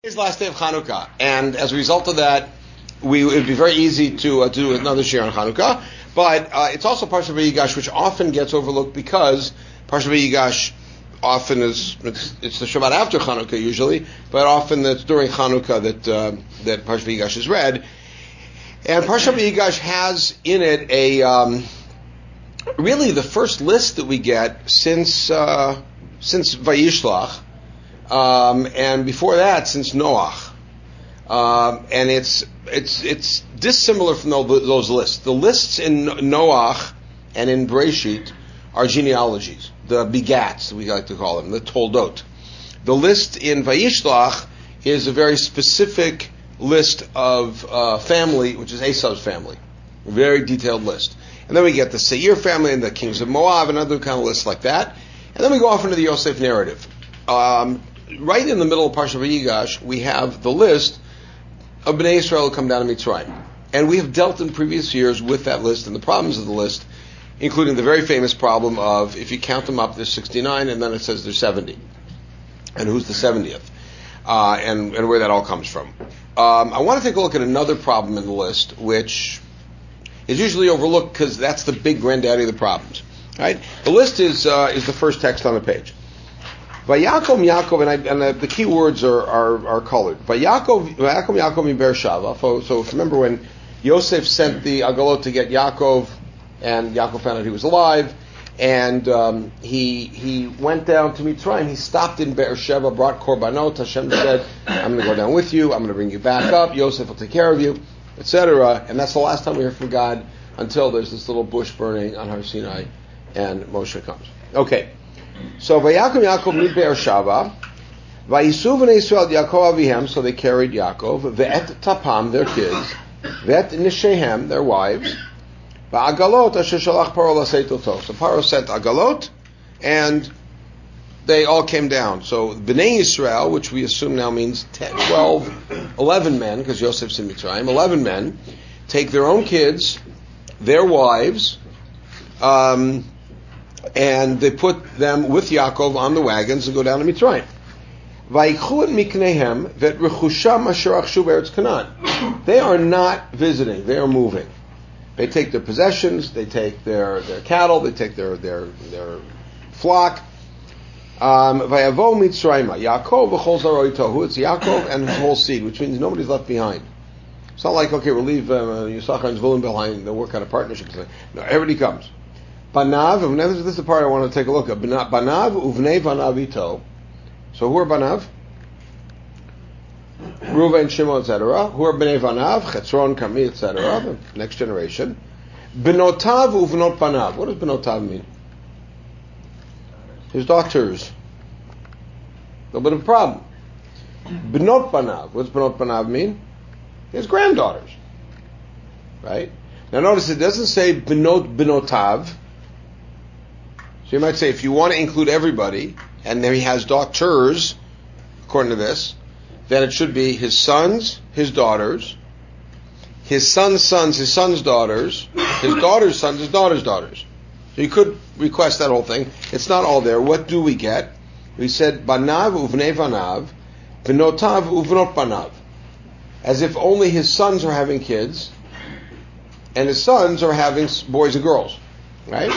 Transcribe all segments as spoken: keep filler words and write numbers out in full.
Today's last day of Chanukah, and as a result of that, we it would be very easy to uh, do another share on Chanukah. But uh, it's also Parshat Vayigash, which often gets overlooked because Parshat Vayigash often is it's, it's the Shabbat after Chanukah usually, but often it's during Chanukah that uh, that Parshat Vayigash is read. And Parshat Vayigash has in it a um, really the first list that we get since uh, since Vayishlach. Um, and before that, since Noach, um, and it's it's it's dissimilar from those lists. The lists in Noach and in Bereshit are genealogies, the begats we like to call them, the toldot. The list in Vayishlach is a very specific list of uh, family, which is Esau's family, a very detailed list. And then we get the Seir family and the kings of Moab and other kind of lists like that. And then we go off into the Yosef narrative. Um, Right in the middle of Parshat Vayigash, we have the list of Bnei Yisrael who come down to Mitzrayim. And we have dealt in previous years with that list and the problems of the list, including the very famous problem of, if you count them up, there's sixty-nine, and then it says there's seventy. And who's the seventieth? Uh, and, and where that all comes from. Um, I want to take a look at another problem in the list, which is usually overlooked because that's the big granddaddy of the problems. Right? The list is uh, is the first text on the page. Vayakom Yaakov, and, I, and the, the key words are, are, are colored. Vayakom Yaakov Yaakov in Beersheva. So, so remember when Yosef sent the Agalot to get Yaakov, and Yaakov found out he was alive, and um, he he went down to Mitzrayim. He stopped in Beersheva, brought korbanot. Hashem said, "I'm going to go down with you. I'm going to bring you back up. Yosef will take care of you," et cetera. And that's the last time we hear from God until there's this little bush burning on Har Sinai, and Moshe comes. Okay. So Vayakom Yaakov mi Beersheva, Vayisu Bnei Yisrael Yaakov Avihem, so they carried Yaakov, Ve'et Tapam, their kids, Ve'et Nishehem, their wives, Va'agalot asher shalach Paro laseit oto. So Paro sent Agalot, and they all came down. So Bnei Yisrael, which we assume now means ten, twelve, eleven men, because Yosef's in Mitzrayim, eleven men, take their own kids, their wives, um, and they put them with Yaakov on the wagons and go down to Mitzrayim. They are not visiting; they are moving. They take their possessions, they take their, their cattle, they take their their their flock. Um, Vayavo Mitzrayim, Yaakov v'chol zaroito. It's Yaakov and his whole seed, which means nobody's left behind. It's not like, okay, we'll leave uh, Yisachar and Zvulun behind. They'll work out a partnership. No, everybody comes. Banav, this is the part I want to take a look at. Banav uvnei Banav ito. So who are Banav? Reuven, Shimon, et cetera. Who are Bnei Banav? Chetzron, Carmi, et cetera. The next generation. Benotav uvnot Banav. What does Benotav mean? His daughters. A little bit of a problem. Benot Banav. What does Benot Banav mean? His granddaughters. Right? Now notice it doesn't say Benot Benotav. So you might say, if you want to include everybody, and there he has daughters, according to this, then it should be his sons, his daughters, his sons' sons, his sons' daughters, his daughters' sons, his daughters' daughters. So you could request that whole thing. It's not all there. What do we get? We said, Banav uvnei Banav, Benotav uvnot Banav. As if only his sons are having kids, and his sons are having boys and girls. Right?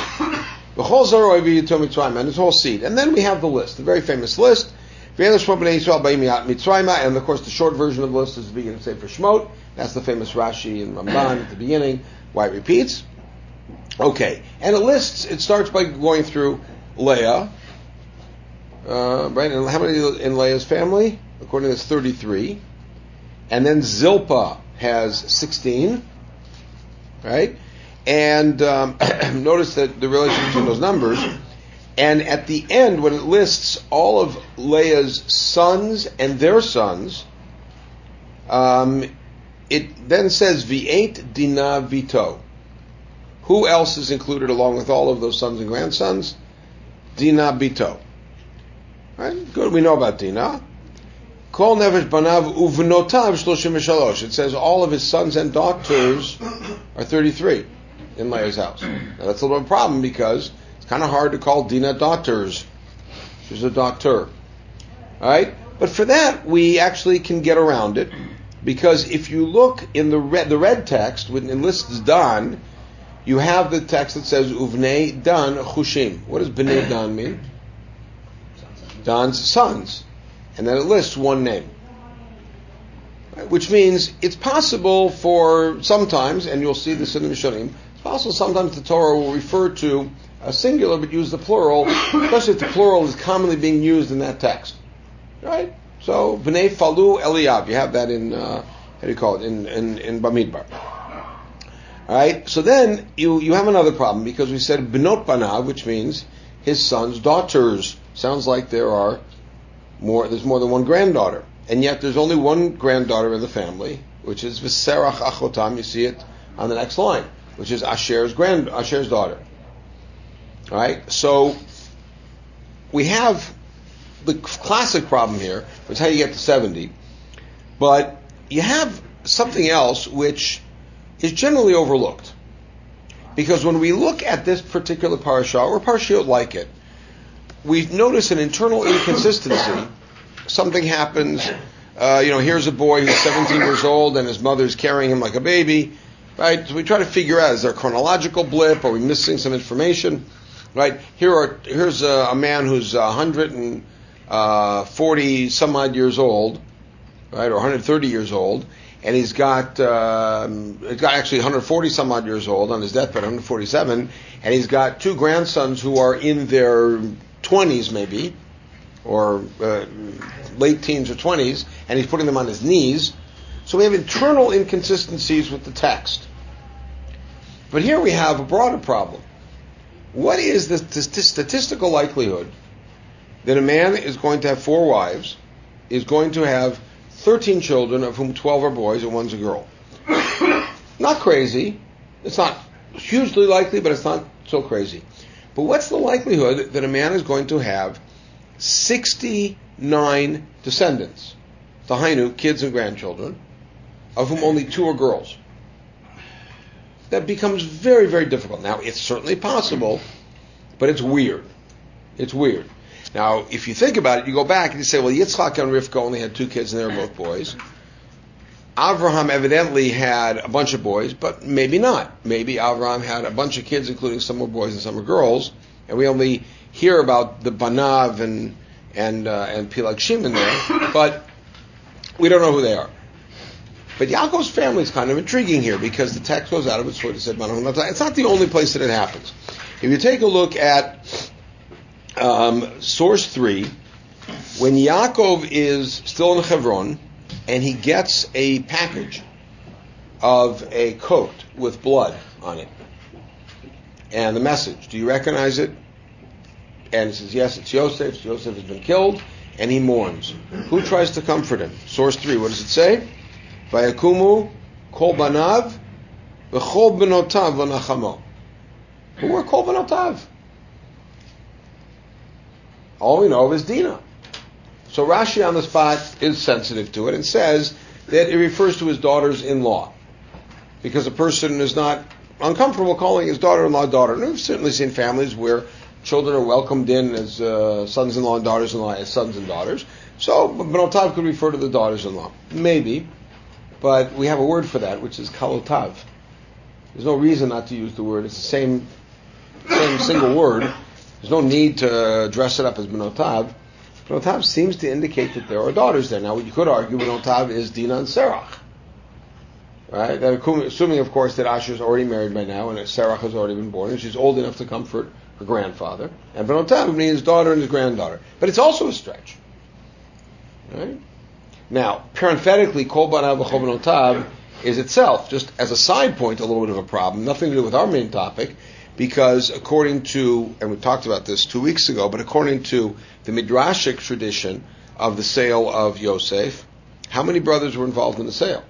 And his whole seed. And then we have the list, the very famous list. And of course the short version of the list is the beginning of Sefer Shemot. That's the famous Rashi and Ramban at the beginning. Why it repeats. Okay. And it lists, it starts by going through Leah. Uh, right? And how many in Leah's family? According to this, thirty-three. And then Zilpah has sixteen. Right? And um, notice that the relationship between those numbers. And at the end, when it lists all of Leah's sons and their sons, um, it then says V'et Dina Vito. Who else is included along with all of those sons and grandsons? Dina Bito. Right? Good, we know about Dina. Kol Nefesh Banav Uvnotav Shloshim V'Shalosh. It says all of his sons and daughters are thirty-three in Leah's house. Now that's a little bit of a problem because it's kind of hard to call Dina daughters. She's a daughter. Alright? But for that, we actually can get around it, because if you look in the red, the red text, when it lists Dan, you have the text that says Uvnei Dan Chushim. What does Bnei Dan mean? Dan's sons. And then it lists one name. Right? Which means it's possible for sometimes, and you'll see this in the Mishanim, it's possible sometimes the Torah will refer to a singular but use the plural, especially if the plural is commonly being used in that text. Right? So, Bnei Falu Eliyav, you have that in, uh, how do you call it, in, in, in Bamidbar. Alright, so then you, you have another problem, because we said Benot Banav, which means his son's daughters. Sounds like there are more, there's more than one granddaughter. And yet there's only one granddaughter in the family, which is V'serach Achotam, you see it on the next line, which is Asher's grand, Asher's daughter. Alright, so we have the classic problem here, which is how you get to seventy, but you have something else which is generally overlooked. Because when we look at this particular parasha, or parashiyot like it, we notice an internal inconsistency. Something happens, uh, you know, here's a boy who's seventeen years old and his mother's carrying him like a baby, right? So we try to figure out, is there a chronological blip? Are we missing some information? Right? Here are, here's a, a man who's one hundred forty some odd years old, right, or one hundred thirty years old, and he's got, um, he's got actually one hundred forty some odd years old on his deathbed, one hundred forty-seven, and he's got two grandsons who are in their twenties maybe, or uh, late teens or twenties, and he's putting them on his knees. So we have internal inconsistencies with the text. But here we have a broader problem. What is the t- statistical likelihood that a man is going to have four wives, is going to have thirteen children, of whom twelve are boys and one's a girl? Not crazy. It's not hugely likely, but it's not so crazy. But what's the likelihood that a man is going to have sixty-nine descendants, Tahainu, kids and grandchildren, of whom only two are girls? That becomes very, very difficult. Now, it's certainly possible, but it's weird. It's weird. Now, if you think about it, you go back and you say, well, Yitzchak and Rivka only had two kids and they were both boys. Avraham evidently had a bunch of boys, but maybe not. Maybe Avraham had a bunch of kids, including some were boys and some were girls, and we only hear about the Banav and and uh, and Pilagshim in there, but we don't know who they are. But Yaakov's family is kind of intriguing here, because the text goes out of its way to say Banav. It's not the only place that it happens. If you take a look at um, source three, when Yaakov is still in Hebron, and he gets a package of a coat with blood on it, and the message, do you recognize it? And he says, yes, it's Yosef. Yosef has been killed, and he mourns. Who tries to comfort him? Source three, what does it say? Vayakumu kol banav v'chol benotav v'nachamo. Who are kol benotav? All we know of is Dinah. So Rashi on the spot is sensitive to it and says that it refers to his daughters-in-law, because a person is not uncomfortable calling his daughter-in-law daughter. And we've certainly seen families where children are welcomed in as uh, sons-in-law and daughters-in-law as sons and daughters. So Benotav could refer to the daughters-in-law. Maybe. But we have a word for that, which is kalotav. There's no reason not to use the word. It's the same, same single word. There's no need to dress it up as Benotav. Benotav seems to indicate that there are daughters there. Now, you could argue Benotav is Dinah and Serach. Right? That, assuming, of course, that Asher's already married by now, and that Serach has already been born, and she's old enough to comfort her grandfather. And Benotav means his daughter and his granddaughter. But it's also a stretch. Right? Now, parenthetically, Kol Banav V'Chol Benotav is itself, just as a side point, a little bit of a problem, nothing to do with our main topic, because according to, and we talked about this two weeks ago, but according to the Midrashic tradition of the sale of Yosef, how many brothers were involved in the sale?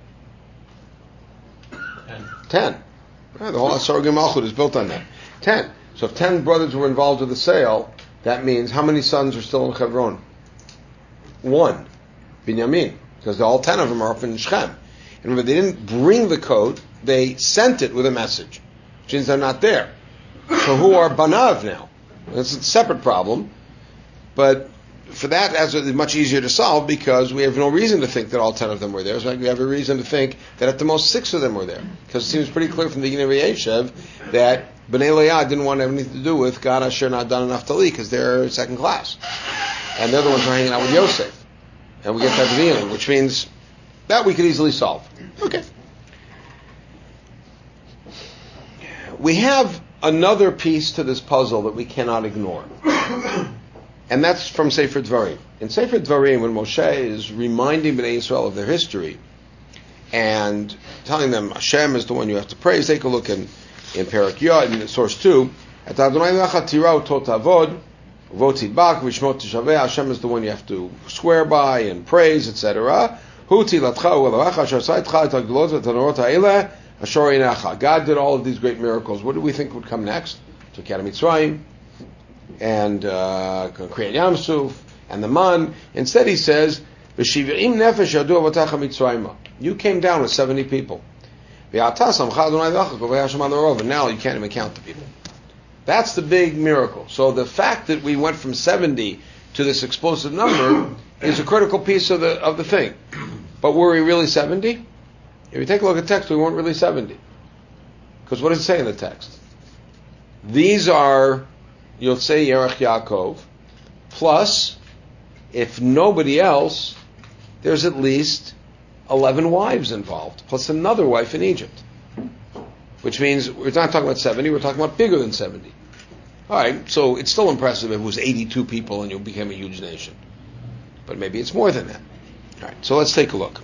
Ten. Ten. Right, the whole Asargim Malchut is built on that. Ten. So if ten brothers were involved with the sale, that means how many sons are still in Hebron? One. Binyamin. Because all ten of them are up in Shechem. And remember, they didn't bring the coat, they sent it with a message. Which means they're not there. So who are Banav now? That's a separate problem. But for that, as it's much easier to solve because we have no reason to think that all ten of them were there. So we have a reason to think that at the most six of them were there, because it seems pretty clear from the beginning of Yeshev that Bnei Leah didn't want to have anything to do with Gad, Asher, Nadan, and Naphtali because they're second class, and they're the ones who are hanging out with Yosef, and we get that at the beginning, which means that we could easily solve. Okay. We have another piece to this puzzle that we cannot ignore. And that's from Sefer Dvarim. In Sefer Dvarim, when Moshe is reminding Bnei Yisrael of their history and telling them Hashem is the one you have to praise, take a look in, in Perek Yod, in source two. At Adonai lecha tirau tot avod, votidbak, vishmot tishaveh, Hashem is the one you have to swear by and praise, et cetera. Hu tilatcha u'elacha, asher saitcha et hagdolot et hanorot ha'eleh, asher einacha. God did all of these great miracles. What do we think would come next? Took out of Mitzrayim, and uh, create Yam Suf, and the man. Instead he says, V'shiv'im nefesh yadu avatacha Mitzrayim. You came down with seventy people. And now you can't even count the people. That's the big miracle. So the fact that we went from seventy to this explosive number is a critical piece of the of the thing. But were we really seventy? If you take a look at the text, we weren't really seventy. Because what does it say in the text? These are Yotzei Yerech Yaakov, plus, if nobody else, there's at least eleven wives involved, plus another wife in Egypt. Which means we're not talking about seventy, we're talking about bigger than seventy. Alright, so it's still impressive if it was eighty-two people and you became a huge nation. But maybe it's more than that. Alright, so let's take a look.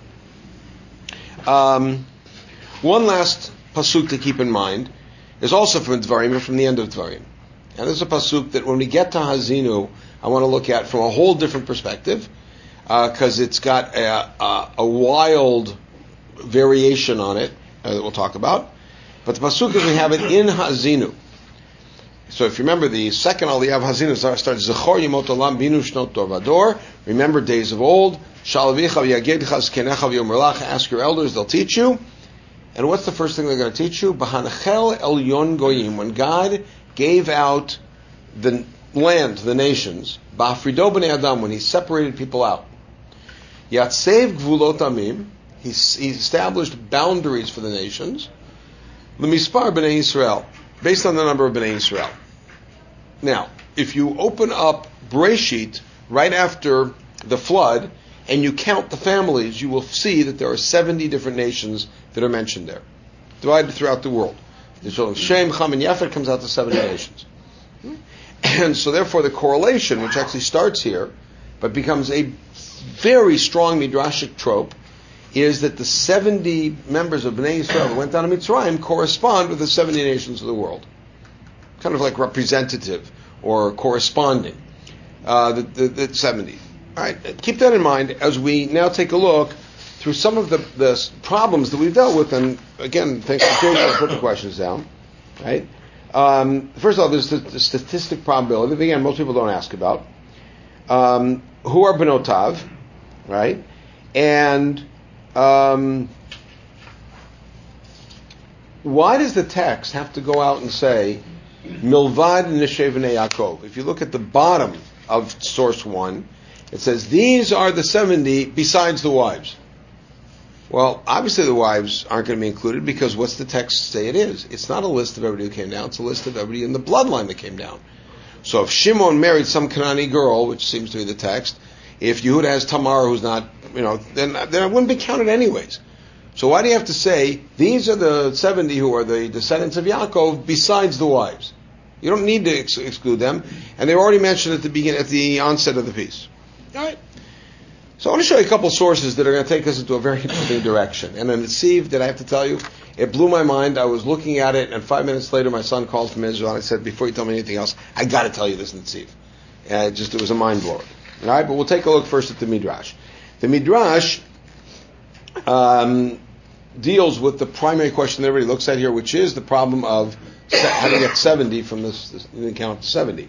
Um, one last pasuk to keep in mind is also from Dvarim, from the end of Dvarim. And this is a pasuk that when we get to Hazinu, I want to look at from a whole different perspective, because uh, it's got a, a, a wild variation on it uh, that we'll talk about. But the pasuk is we have it in Hazinu. So if you remember, the second Aliyah of Hazinu starts Zechor Yemot Olam Binu Shnot Dor. Remember days of old. Shalavicha V'Yagedcha Zkenecha V'Yomer Lach. Ask your elders; they'll teach you. And what's the first thing they're going to teach you? B'Hanachel Elyon Goyim. When God gave out the land to the nations, Ba'afrido B'nei Adam, when He separated people out, Yatsev Gvulot Amim, He established boundaries for the nations. L'mispar B'nei Yisrael, based on the number of B'nei Yisrael. Now, if you open up Breshit right after the flood and you count the families, you will see that there are seventy different nations that are mentioned there, divided throughout the world. The children of Shem, Cham, and Yafet comes out to seventy nations. And so therefore the correlation, which actually starts here, but becomes a very strong midrashic trope, is that the seventy members of Bnei Yisrael that went down to Mitzrayim correspond with the seventy nations of the world. Kind of like representative or corresponding. Uh, the, the, the seventy. All right, keep that in mind as we now take a look through some of the, the problems that we've dealt with. And again, thanks to Jason, I'll put the questions down. Right? Um, first of all, there's the, the statistic probability that, again, most people don't ask about. Um, who are Benotav? Right? And Um, why does the text have to go out and say Milvad Neshev Bnei Yaakov? If you look at the bottom of source one, it says these are the seventy besides the wives. Well, obviously the wives aren't going to be included because what's the text say it is? It's not a list of everybody who came down, it's a list of everybody in the bloodline that came down. So if Shimon married some Canaanite girl, which seems to be the text, if Yehuda has Tamar who's not, you know, then, then it wouldn't be counted anyways. So why do you have to say, these are the seventy who are the descendants of Yaakov besides the wives? You don't need to ex- exclude them, and they're already mentioned at the begin, at the onset of the piece. All right. So I want to show you a couple of sources that are going to take us into a very interesting direction. And then Netziv, that I have to tell you, it blew my mind. I was looking at it, and five minutes later my son called from Israel, and I said, before you tell me anything else, I got to tell you this, Netziv. And it just, it was a mind blower. All right, but we'll take a look first at the Midrash. The Midrash um, deals with the primary question that everybody looks at here, which is the problem of how to get seventy from this, this you count to seventy.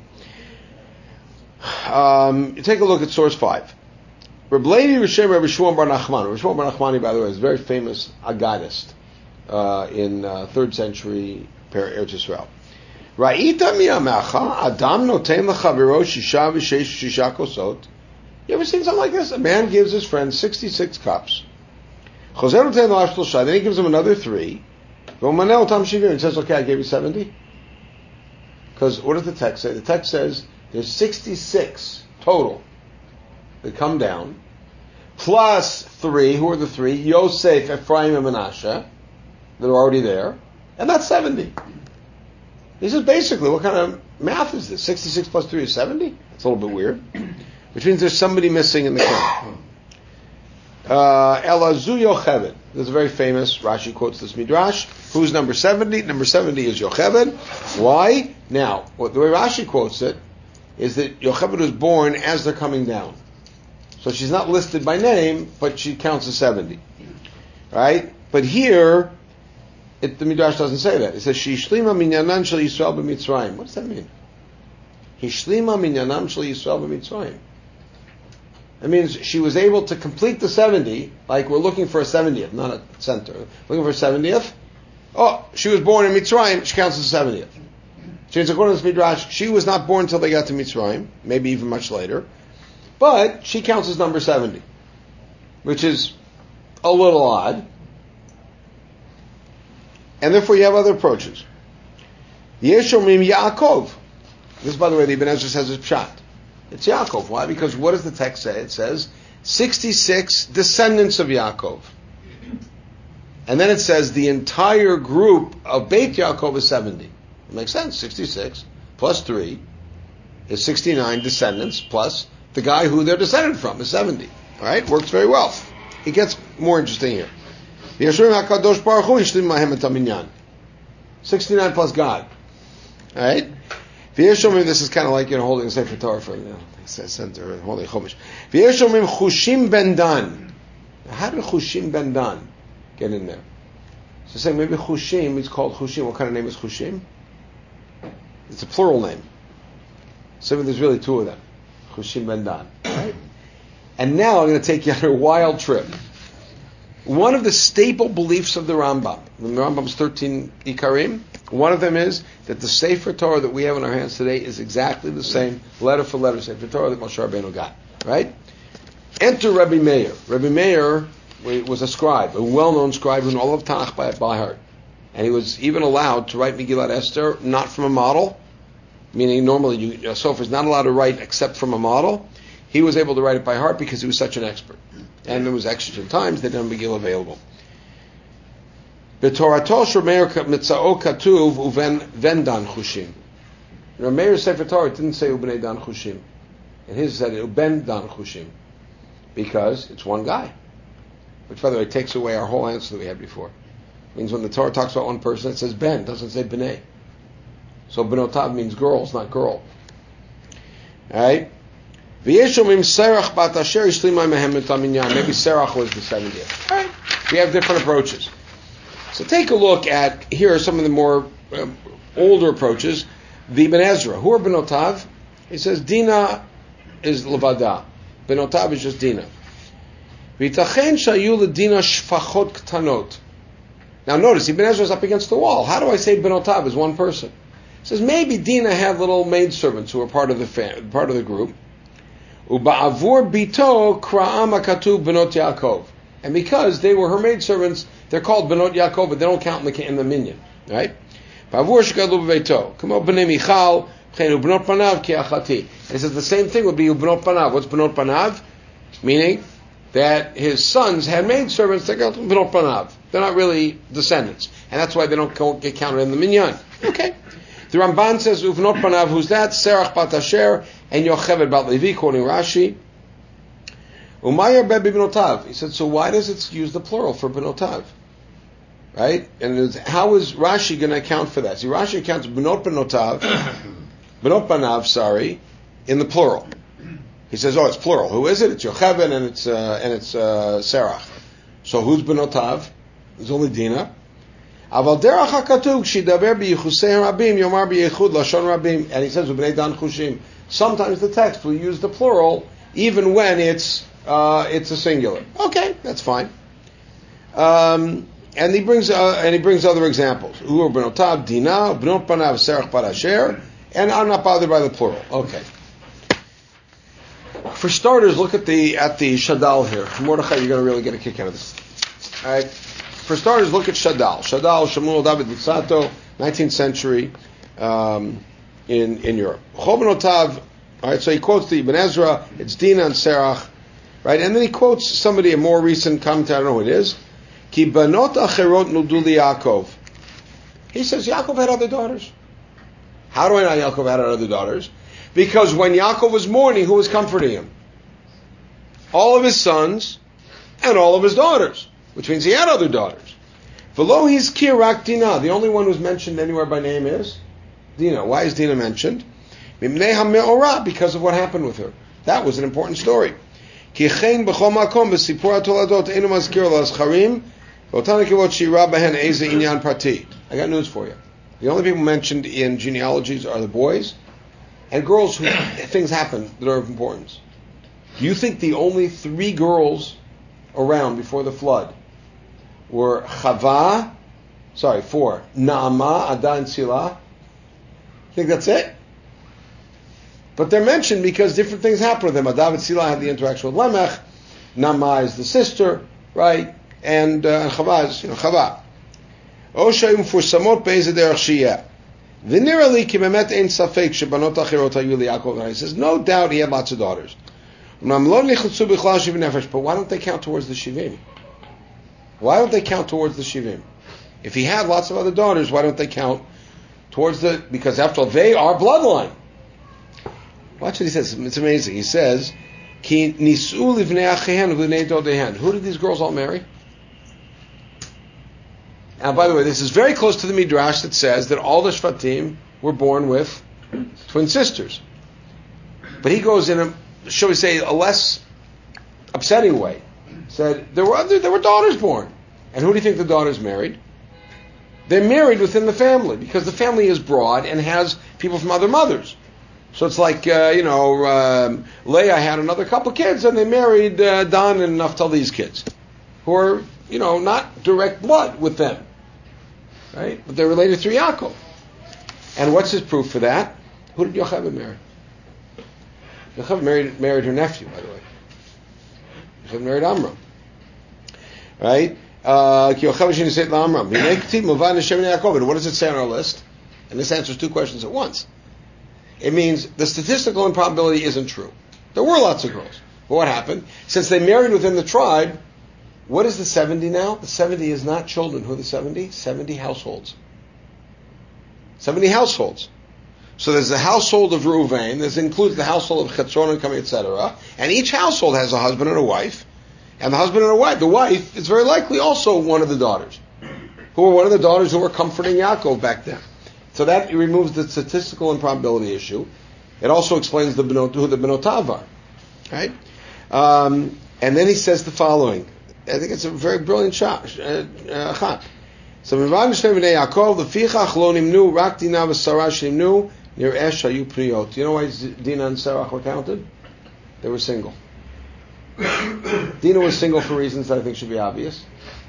Um, you take a look at source five. Reb Levi Rishem Reb Shmuel Bar Nachman. Reb Shmuel Bar Nachmani, by the way, is a very famous Aggadist uh, in uh, third century Eretz Yisrael. Ra'ita miyamecha Adam noten lechaviro shisha v'sheish shisha kosot You ever seen something like this? A man gives his friend sixty-six cups. Then he gives him another three. He says, okay, I gave you seventy. Because what does the text say? The text says there's sixty-six total that come down, plus three. Who are the three? Yosef, Ephraim, and Menashe that are already there. And that's seventy. He says, basically, what kind of math is this? sixty-six plus three is seventy? It's a little bit weird. Which means there's somebody missing in the count. Elazu Yocheved. This is very famous. Rashi quotes this midrash. Who's number seventy? Number seventy is Yocheved. Why? Now, what, the way Rashi quotes it is that Yocheved was born as they're coming down. So she's not listed by name, but she counts as seventy. Right? But here, it, the midrash doesn't say that. It says, Shishlima minyanan shel Yisrael b'Mitzrayim. What does that mean? Hishlima minyanam shel Yisrael b'Mitzrayim. That means she was able to complete the seventy, like we're looking for a seventieth, not a center. Looking for a seventieth. Oh, she was born in Mitzrayim, she counts as a seventieth. She means, according to this midrash, she was not born until they got to Mitzrayim, maybe even much later. But she counts as number seventy, which is a little odd. And therefore you have other approaches. Yeshomim Yaakov. This, by the way, the Ibn Ezra says is pshat. It's Yaakov. Why? Because what does the text say? It says sixty-six descendants of Yaakov. And then it says the entire group of Beit Yaakov is seventy. It makes sense. sixty-six plus three is sixty-nine descendants plus the guy who they're descended from is seventy. All right? Works very well. It gets more interesting here. sixty-nine plus God. All right? V'yeshomim, this is kind of like, you know, holding a Sefer Torah for, you know, center, holding Chumash. V'yeshomim Chushim ben Dan. How did Chushim ben Dan get in there? So saying maybe Chushim is called Chushim. What kind of name is Chushim? It's a plural name. So there's really two of them. Chushim ben Dan. Right? And now I'm going to take you on a wild trip. One of the staple beliefs of the Rambam, the Rambam's thirteen Ikarim, one of them is that the Sefer Torah that we have in our hands today is exactly the same, letter for letter, Sefer Torah that Moshe Rabbeinu got. Right? Enter Rabbi Meir. Rabbi Meir was a scribe, a well-known scribe who knew all of Tanakh by, by heart. And he was even allowed to write Megillat Esther, not from a model, meaning normally you, a sofer is not allowed to write except from a model. He was able to write it by heart because he was such an expert. And there was extra times they didn't have Megillah available. B'Torato Shremeir Mitzao Katuv Uven Vendan Chushim. Rameir's Sefer Torah didn't say Ubnei Dan Chushim. And his said Uben Dan Chushim. Because it's one guy. Which, by the way, takes away our whole answer that we had before. It means when the Torah talks about one person, it says Ben, it doesn't say B'nei. So Benotav means girls, not girl. Alright? Maybe Serach was the seventieth. All right. We have different approaches. So take a look at, here are some of the more um, older approaches. The Ibn Ezra. Who are Benotav? He says Dina is Levada. Benotav is just Dina. Now notice, Ibn Ezra is up against the wall. How do I say Benotav is one person? He says maybe Dina had little maidservants who were part of the fam- part of the group. Uba'avur bito kra'am akatuv benot Yaakov. And because they were her maidservants, they're called benot Yaakov, but they don't count in the, in the minyan. Right? Ba'avur shekadlu b'veito. Kamo b'nei Michal, b'chein u'benot panav ki achati. And he says the same thing would be u'benot panav. What's benot panav? Meaning that his sons had maidservants, they're called benot panav. They're not really descendants. And that's why they don't get counted in the minyan. Okay. The Ramban says, Uvnot Panav, who's that? Serach bat Asher, and Yocheved bat Levi, quoting Rashi. Umayar be b'notav. He said, so why does it use the plural for b'notav? Right? And was, how is Rashi going to account for that? See, Rashi accounts b'not b'notav, b'not Panav, sorry, in the plural. He says, oh, it's plural. Who is it? It's Yocheved and it's, uh, and it's uh, Serach. So who's b'notav? There's only Dina. Aval derach hakatug shidaber biyichusei rabim yomar biyichud lashon rabim, and he says ubnei dan chushim. Sometimes the text will use the plural even when it's uh, it's a singular. Okay, that's fine. Um, and he brings uh, and he brings other examples. Ur benotav dina benot panav serach parasher, and I'm not bothered by the plural. Okay. For starters, look at the at the Shadal here. Mordechai, you're going to really get a kick out of this. All right. For starters, look at Shadal. Shadal, Shamuel David Lutzato, nineteenth century um, in in Europe. Chobanotav. All right. So he quotes the Ibn Ezra. It's Dina and Serach, right? And then he quotes somebody, a more recent commentator. I don't know who it is. Ki banot acherot nudu li Yaakov. He says Yaakov had other daughters. How do I know Yaakov had other daughters? Because when Yaakov was mourning, who was comforting him? All of his sons and all of his daughters, which means he had other daughters. V'lo hizkir rak Dina. The only one who's mentioned anywhere by name is Dina. Why is Dina mentioned? Mimnei hameorah, because of what happened with her. That was an important story. Ki chen b'chol makom b'sipur hatoladot einu mazkir l'azcharim v'otan kivot shira behen eze inyan prati. I got news for you. The only people mentioned in genealogies are the boys and girls who things happen that are of importance. Do you think the only three girls around before the flood were Chava, sorry, four, Naama, Ada, and Silah? Think that's it? But they're mentioned because different things happen with them. Ada and Silah had the interaction with Lamech. Naama is the sister, right? And uh, Chava is, you know, Chava. Osha mfursamot be'ezeh derech sheyeh. V'nirali ki bemet ein safek shebanot achirot hayu liYaakov. He says, no doubt he had lots of daughters. But why don't they count towards the Shivim? Why don't they count towards the Shivim? If he had lots of other daughters, why don't they count towards the... Because after all, they are bloodline. Watch what he says. It's amazing. He says, Ki nisu livnei achihen v'nei dodehen. Who did these girls all marry? And by the way, this is very close to the Midrash that says that all the Shvatim were born with twin sisters. But he goes in a, shall we say, a less upsetting way. Said there were other, there were daughters born. And who do you think the daughters married? They're married within the family because the family is broad and has people from other mothers. So it's like, uh, you know, um, Leah had another couple kids and they married uh, Dan and Naphtali's kids, who are, you know, not direct blood with them. Right? But they're related through Yaakov. And what's his proof for that? Who did Yocheved marry? Yocheved married, married her nephew, by the way. Yocheved married Amram. Right? Uh, what does it say on our list? And this answers two questions at once. It means the statistical improbability isn't true. There were lots of girls. But what happened? Since they married within the tribe, what is the seventy now? The seventy is not children. Who are the seventy? seventy households. seventy households. So there's the household of Reuven. This includes the household of Chetzron and Kami, et cetera. And each household has a husband and a wife. And the husband and a wife, the wife is very likely also one of the daughters, who were one of the daughters who were comforting Yaakov back then. So that removes the statistical improbability issue. It also explains the benot, who the Benotav are. Right? Um, and then he says the following. I think it's a very brilliant shot. Uh, uh, so, Yaakov, the fichach lo nimnu rak Dina v'Sarah shimnu nir esh hayu priot. You know why Dina and Sarah were counted? They were single. Dina was single for reasons that I think should be obvious.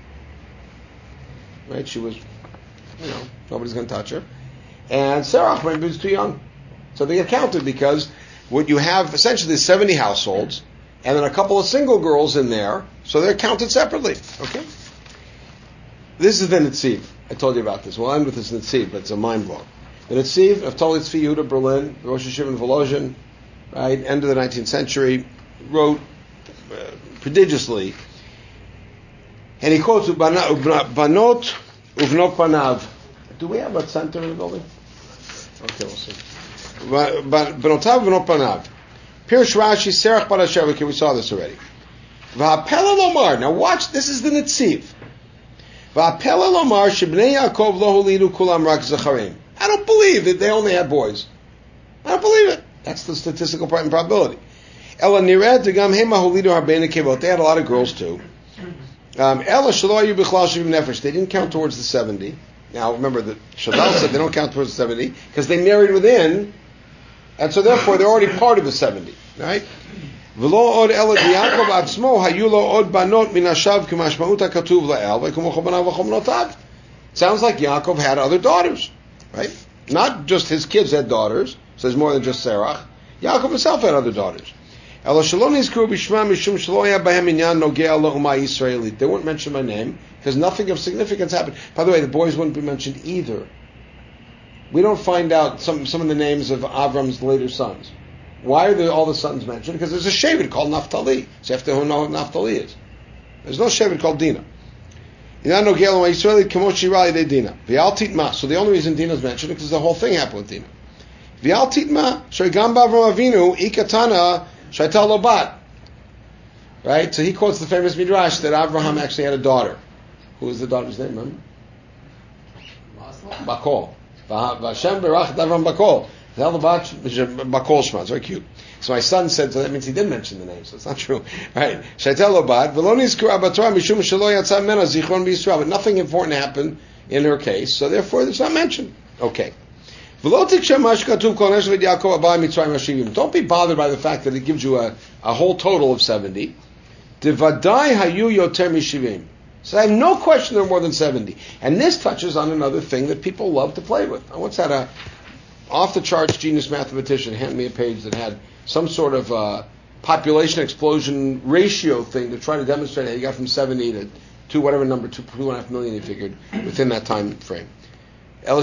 Right? She was, you know, nobody's going to touch her. And Sarah maybe was too young. So they get counted because what you have essentially is seventy households and then a couple of single girls in there, so they're counted separately. Okay? This is the Netziv. I told you about this. We'll end with this Netziv, but it's a mind blow. The Netziv of Tzvi Yehuda Berlin, Rosh Hashiva in Volozhin, right, end of the nineteenth century, wrote uh, prodigiously, and he quotes Banot Uvnot Panav. Do we have a center in the building? Okay, we'll see. Banotav Uvnot Panav. Pirush Rashi, Serach Parashav. Okay, we saw this already. V'apela lomar. Now watch. This is the Netziv. V'apela lomar shebnei Yaakov lo holidu kulam rak zacharim. I don't believe that they only had boys. I don't believe it. That's the statistical probability. Ela nired degam hema holidu harbein kevot. They had a lot of girls too. Um, Ela shelo ayu bichlal shivim nefesh. They didn't count towards the seventy. Now remember that Shadal said they don't count towards the seventy because they married within. And so therefore they're already part of the seventy, right? V'lo od elad Yaakov atzmo hayu lo od banot min hashav k'mashmaut hakatuv la'el v'kumocho banav v'chomnotav. Sounds like Yaakov had other daughters, right? Not just his kids had daughters, so there's more than just Sarah. Yaakov himself had other daughters. They weren't mentioned by name because nothing of significance happened. By the way, the boys wouldn't be mentioned either. We don't find out some some of the names of Avram's later sons. Why are there all the sons mentioned? Because there's a Shevet called Naphtali. So you have to know what Naphtali is. There's no Shevet called Dina. So the only reason Dina is mentioned is because the whole thing happened with Dina. Right? So he quotes the famous Midrash that Abraham actually had a daughter. Who was the daughter's name, remember? Bakol. Vashem berachet Avram Bakol. Bakol Shema. It's very cute. So my son said, so that means he did mention the name, so it's not true. Right? But nothing important happened in her case, so therefore it's not mentioned. Okay. Don't be bothered by the fact that it gives you a, a whole total of seventy. So I have no question there are more than seventy. And this touches on another thing that people love to play with. I once had a off-the-charts genius mathematician hand me a page that had some sort of uh, population explosion ratio thing to try to demonstrate how you got from seventy to, to whatever number, two, two and a half million he figured within that time frame. And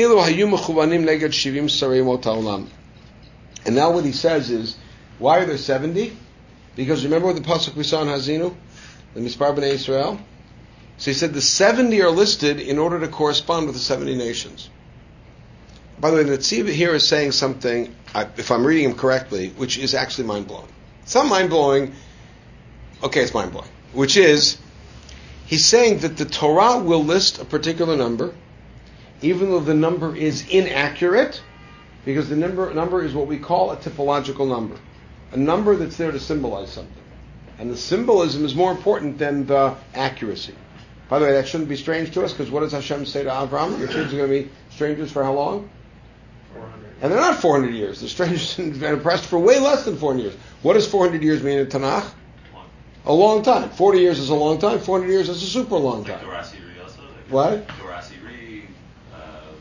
now what he says is, why are there seventy? Because remember what the pasuk we saw in Hazinu? The Mispar B'nai Israel? So he said the seventy are listed in order to correspond with the seventy nations. By the way, the Netziv here is saying something, if I'm reading him correctly, which is actually mind-blowing. It's not mind-blowing, okay, it's mind-blowing, which is, he's saying that the Torah will list a particular number, even though the number is inaccurate, because the number number is what we call a typological number. A number that's there to symbolize something. And the symbolism is more important than the accuracy. By the way, that shouldn't be strange to us, because what does Hashem say to Avraham? Your kids are going to be strangers for how long? four hundred. And they're not four hundred years. They're strangers and oppressed for way less than four hundred years. What does four hundred years mean in Tanakh? Long. A long time. forty years is a long time. four hundred years is a super long time. Like Dorasi Re also? Like What? Dorasi Re, uh,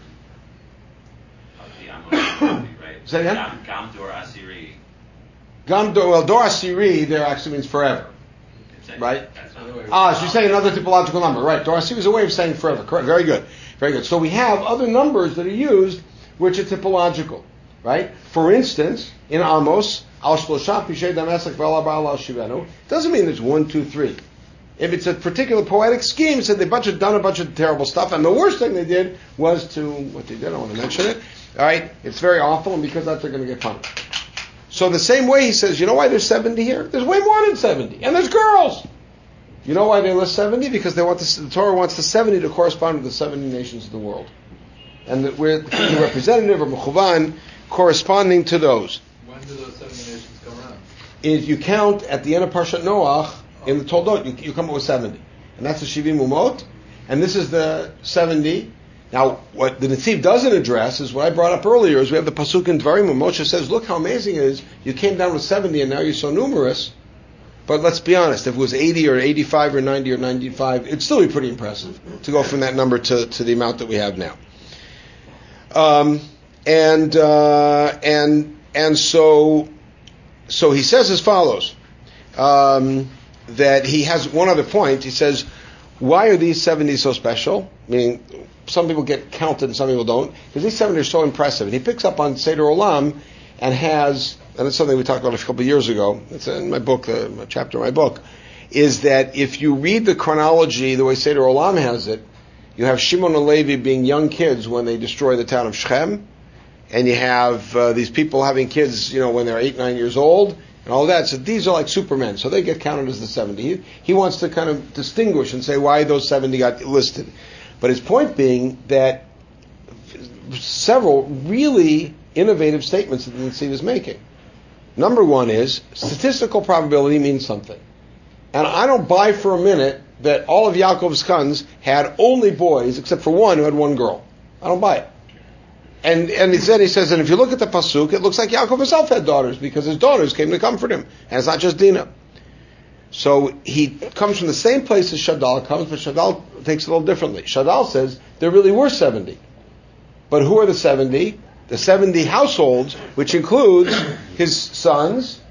the Amon, right? Say again? Gam, Gam Dorasi Re. Gam do, well, Dor Asiri there actually means forever. Right? That's not the way. Ah, so you're saying another typological number. Right. Dor Asiri is a way of saying forever. Correct. Very good. Very good. So we have other numbers that are used which are typological. Right? For instance, in Amos, Al Shlosha Pishay Damasek V'Ala Ba'al Al Shivenu, doesn't mean there's one, two, three. If it's a particular poetic scheme, it said they bunch of, done a bunch of terrible stuff, and the worst thing they did was to, what they did, I don't want to mention it, all right, it's very awful, and because of that they're going to get punished. So the same way he says, you know why there's seventy here? There's way more than seventy, and there's girls. You know why they list seventy? Because they want the, the Torah wants the seventy to correspond with the seventy nations of the world. And that we're the representative or mechuvan corresponding to those. When do those seventy nations come around? If you count at the end of Parshat Noach, in the Toldot, you, you come up with seventy. And that's the Shivim Umot. And this is the seventy. Now, what the Netziv doesn't address is what I brought up earlier, is we have the Pasuk in Dvarim where Moshe says, look how amazing it is, you came down with seventy and now you're so numerous. But let's be honest, if it was eighty or eighty-five or ninety or ninety-five, it'd still be pretty impressive to go from that number to, to the amount that we have now. Um, and, uh, and, and so, so he says as follows, um, that he has one other point. He says, why are these seventy so special? Meaning, some people get counted and some people don't, because these seventy are so impressive. And he picks up on Seder Olam and has, and it's something we talked about a couple of years ago, it's in my book, uh, a chapter in my book, is that if you read the chronology the way Seder Olam has it, you have Shimon and Levi being young kids when they destroy the town of Shechem, and you have uh, these people having kids, you know, when they're eight, nine years old, and all that. So these are like supermen, so they get counted as the seventy. He, he wants to kind of distinguish and say why those seventy got listed. But his point being that several really innovative statements that the Netziv is making. Number one is, statistical probability means something. And I don't buy for a minute that all of Yaakov's sons had only boys, except for one who had one girl. I don't buy it. And and he said, he says, and if you look at the Pasuk, it looks like Yaakov himself had daughters, because his daughters came to comfort him. And it's not just Dinah. So he comes from the same place as Shadal comes, but Shadal takes it a little differently. Shadal says there really were seventy. But who are the seventy? The seventy households, which includes his sons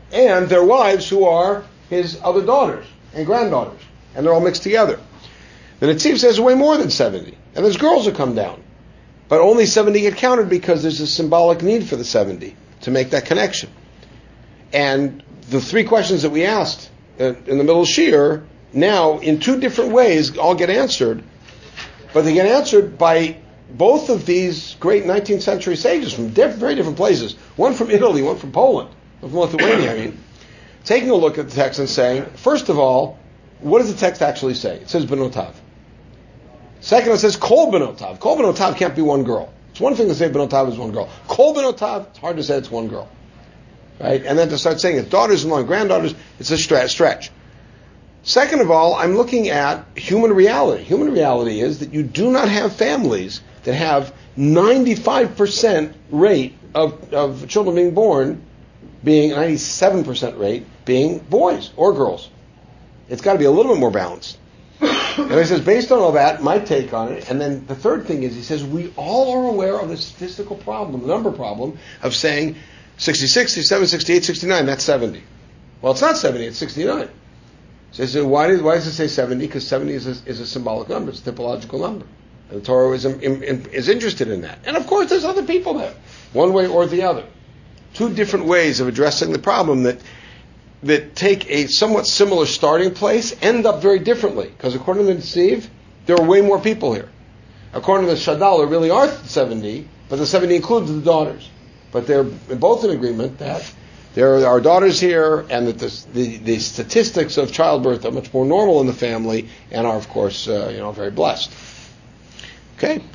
and their wives who are his other daughters and granddaughters, and they're all mixed together. The Netziv says way more than seventy, and there's girls who come down, but only seventy get counted because there's a symbolic need for the seventy to make that connection. And the three questions that we asked in the middle of Shir now, in two different ways, all get answered, but they get answered by both of these great nineteenth century sages from diff- very different places. One from Italy, one from Poland, one from Lithuania. I mean, taking a look at the text and saying, first of all, what does the text actually say? It says Benotav. Second, it says Kol Benotav. Kol Benotav can't be one girl. It's one thing to say Benotav is one girl. Kol Benotav, it's hard to say it's one girl. Right? And then to start saying it's daughters-in-law and granddaughters, it's a stretch. Second of all, I'm looking at human reality. Human reality is that you do not have families that have ninety-five percent rate of, of children being born being ninety-seven percent rate being boys or girls. It's got to be a little bit more balanced. And he says, based on all that, my take on it, and then the third thing is, he says, we all are aware of the statistical problem, the number problem, of saying sixty-six, sixty-seven, sixty-eight, sixty-nine, that's seventy. Well, it's not seventy, it's sixty-nine. So he says, why, did, why does it say seventy? Because seventy is a, is a symbolic number, it's a typological number. And the Torah is, is interested in that. And of course, there's other people there, one way or the other. Two different ways of addressing the problem that that take a somewhat similar starting place, end up very differently. Because according to the Netziv, there are way more people here. According to the Shadal, there really are seventy, but the seventy includes the daughters. But they're both in agreement that there are daughters here, and that the, the, the statistics of childbirth are much more normal in the family, and are, of course, uh, you know, very blessed. Okay?